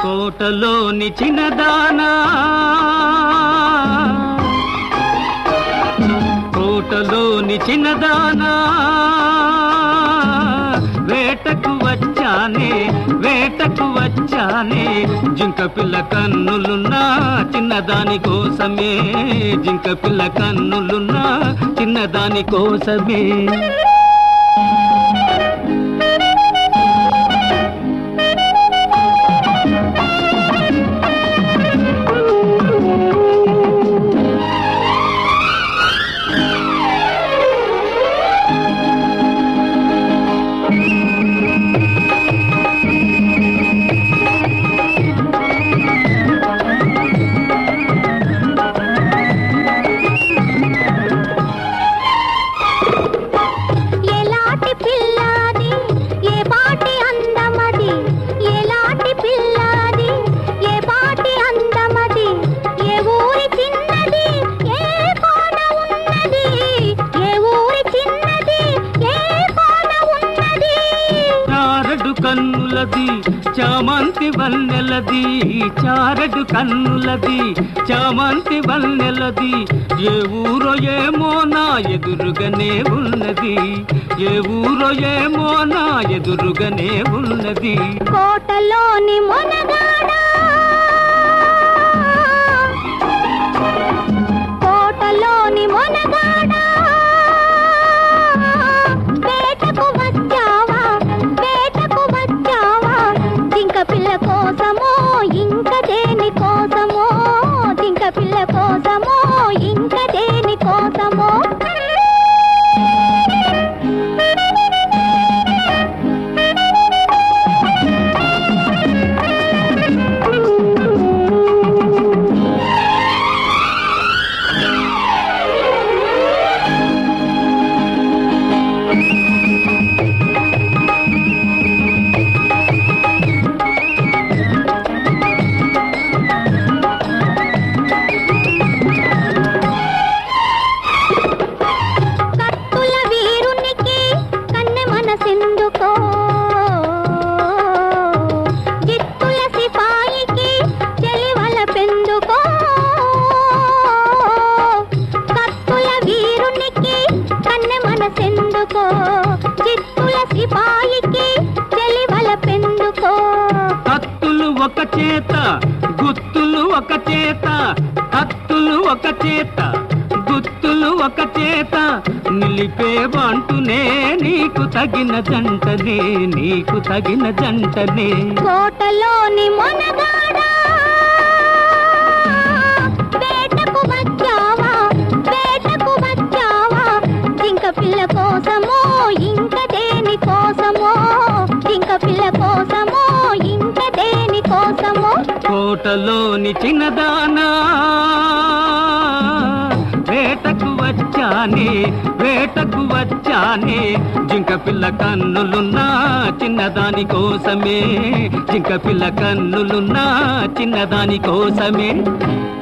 కోటలోని చిన్నదానా కోటలోని చిన్నదానా వేటకు వచ్చానే జింక పిల్ల కన్నులున్నా చిన్నదాని కోసమే జింక పిల్ల కన్నులున్నా చిన్నదాని కోసమే కన్నులది చామంతి వన్నెలది చారడు కన్నులది చామంతి వన్నెలది ఏ ఊరో ఏమో నా ఎదురుగానే ఉన్నది ఏ ఊరో ఏమో నా ఎదురుగానే ఉన్నది కోటలోని మొనగాడా కోటలోని మొనగాడా పిల్ల కోసమో ఇంకా దేని కోసమో జింక పిల్ల కోసమో ఇంకా దేని కోసమో చిత్తుల సిపాయికి చెలివల పెందుకో కత్తులు ఒక చేత గుత్తులు ఒక చేత కత్తులు ఒక చేత గుత్తులు ఒక చేత నిలిపేవంటూనే నీకు తగిన జంటనే నీకు తగిన జంటనే కోటలోని మొనగాడా వేటకు వచ్చావా జింక పిల్ల కోసమో ఇంకా దేని కోసమో జింక పిల్ల కోసమో ఇంకా దేని కోసమో కోటలోని చిన్నదానా వేటకు వచ్చానే జింక పిల్ల కన్నులున్నా చిన్నదాని కోసమే జింక పిల్ల కన్నులున్నా చిన్నదాని కోసమే